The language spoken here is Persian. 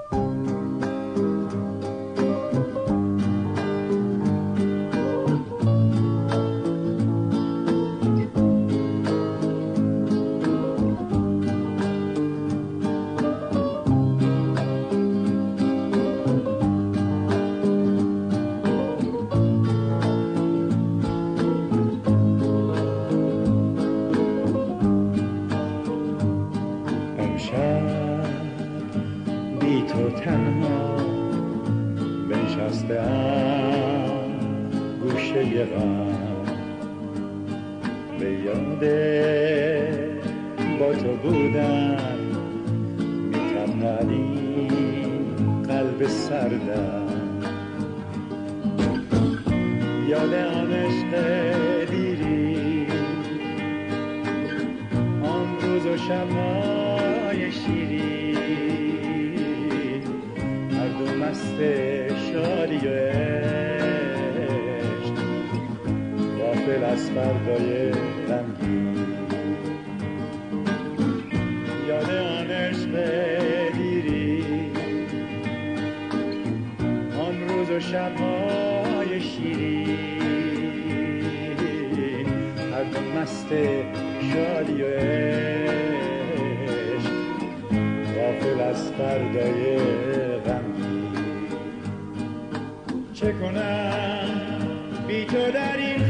بی تو تنها بنشستم گوشه غم، به یاد با تو بودن میتپد این قلب سردم، یاد آن عشق دیری، آن روز و شب‌های شیرین، هر دو مست شادی و عشق، غافل از فردای غمگین. یاد آن عشق دیری، آن روز و شب‌های شیرین، هر دو مست شادی و عشق، غافل از فردای غمگین. چه کنم بی تو در این